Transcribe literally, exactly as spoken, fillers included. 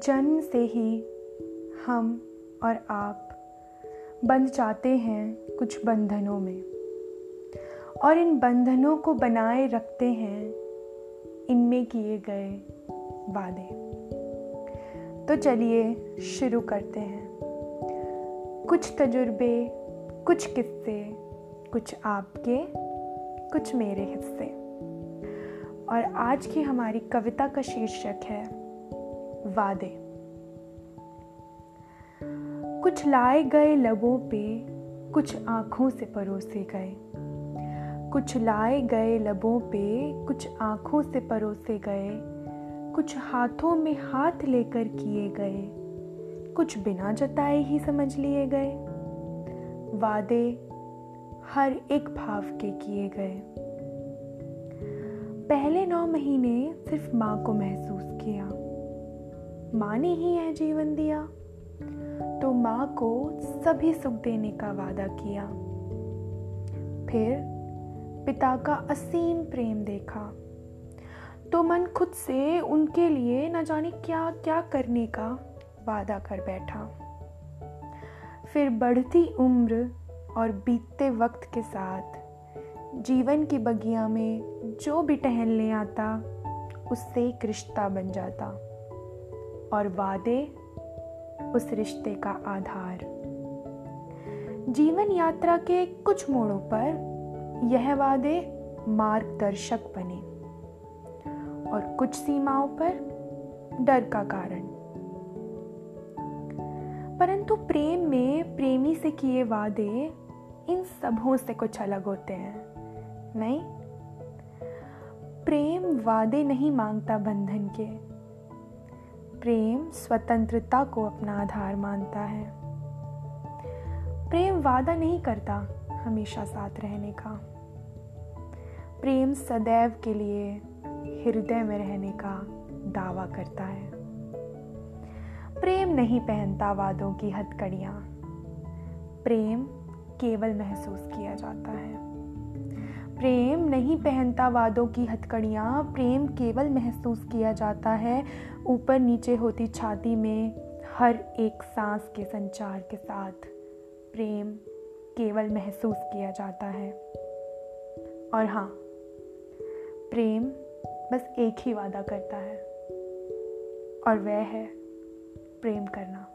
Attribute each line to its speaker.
Speaker 1: जन्म से ही हम और आप बंध जाते हैं कुछ बंधनों में, और इन बंधनों को बनाए रखते हैं इनमें किए गए वादे। तो चलिए शुरू करते हैं। कुछ तजुर्बे, कुछ किस्से, कुछ आपके, कुछ मेरे हिस्से। और आज की हमारी कविता का शीर्षक है वादे। कुछ लाए गए लबों पे, कुछ आँखों से परोसे गए। कुछ लाए गए लबों पे, कुछ आँखों से परोसे गए। कुछ हाथों में हाथ लेकर किए गए, कुछ बिना जताए ही समझ लिए गए। वादे हर एक भाव के किए गए। पहले नौ महीने सिर्फ माँ को महसूस किया। माँ ने ही यह जीवन दिया, तो माँ को सभी सुख देने का वादा किया। फिर पिता का असीम प्रेम देखा, तो मन खुद से उनके लिए न जाने क्या क्या करने का वादा कर बैठा। फिर बढ़ती उम्र और बीतते वक्त के साथ जीवन की बगिया में जो भी टहलने आता, उससे एक रिश्ता बन जाता, और वादे उस रिश्ते का आधार। जीवन यात्रा के कुछ मोड़ों पर यह वादे मार्गदर्शक बने, और कुछ सीमाओं पर डर का कारण। परंतु प्रेम में प्रेमी से किए वादे इन सबों से कुछ अलग होते हैं, नहीं? प्रेम वादे नहीं मांगता बंधन के। प्रेम स्वतंत्रता को अपना आधार मानता है। प्रेम वादा नहीं करता हमेशा साथ रहने का। प्रेम सदैव के लिए हृदय में रहने का दावा करता है। प्रेम नहीं पहनता वादों की हथकड़ियां। प्रेम केवल महसूस किया जाता है। प्रेम नहीं पहनता वादों की हथकड़ियां। प्रेम केवल महसूस किया जाता है। ऊपर नीचे होती छाती में हर एक सांस के संचार के साथ प्रेम केवल महसूस किया जाता है। और हाँ, प्रेम बस एक ही वादा करता है, और वह है प्रेम करना।